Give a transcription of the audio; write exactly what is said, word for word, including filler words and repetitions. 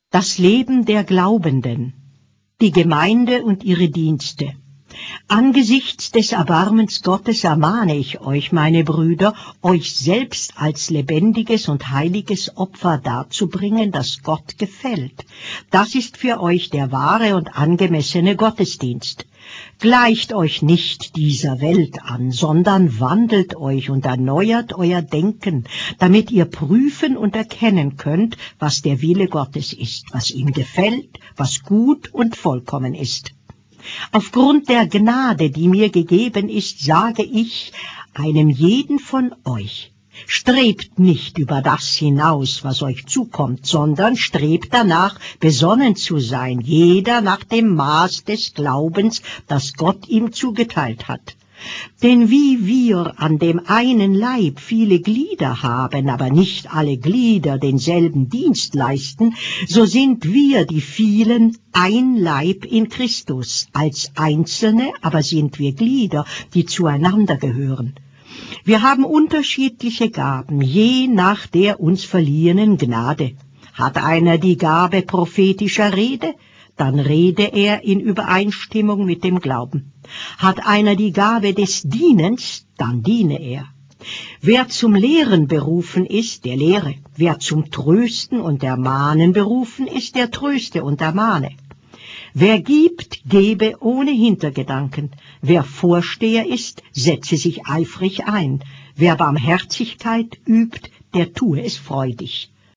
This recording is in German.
Das Leben der Glaubenden, die Gemeinde und ihre Dienste. Angesichts des Erbarmens Gottes ermahne ich euch, meine Brüder, euch selbst als lebendiges und heiliges Opfer darzubringen, das Gott gefällt. Das ist für euch der wahre und angemessene Gottesdienst. Gleicht euch nicht dieser Welt an, sondern wandelt euch und erneuert euer Denken, damit ihr prüfen und erkennen könnt, was der Wille Gottes ist, was ihm gefällt, was gut und vollkommen ist. Aufgrund der Gnade, die mir gegeben ist, sage ich einem jeden von euch: Strebt nicht über das hinaus, was euch zukommt, sondern strebt danach, besonnen zu sein, jeder nach dem Maß des Glaubens, das Gott ihm zugeteilt hat. Denn wie wir an dem einen Leib viele Glieder haben, aber nicht alle Glieder denselben Dienst leisten, so sind wir, die vielen, ein Leib in Christus. Als Einzelne aber sind wir Glieder, die zueinander gehören. Wir haben unterschiedliche Gaben, je nach der uns verliehenen Gnade. Hat einer die Gabe prophetischer Rede, dann rede er in Übereinstimmung mit dem Glauben. Hat einer die Gabe des Dienens, dann diene er. Wer zum Lehren berufen ist, der lehre. Wer zum Trösten und Ermahnen berufen ist, der tröste und ermahne. Wer gibt, gebe ohne Hintergedanken. Wer Vorsteher ist, setze sich eifrig ein. Wer Barmherzigkeit übt, der tue es freudig.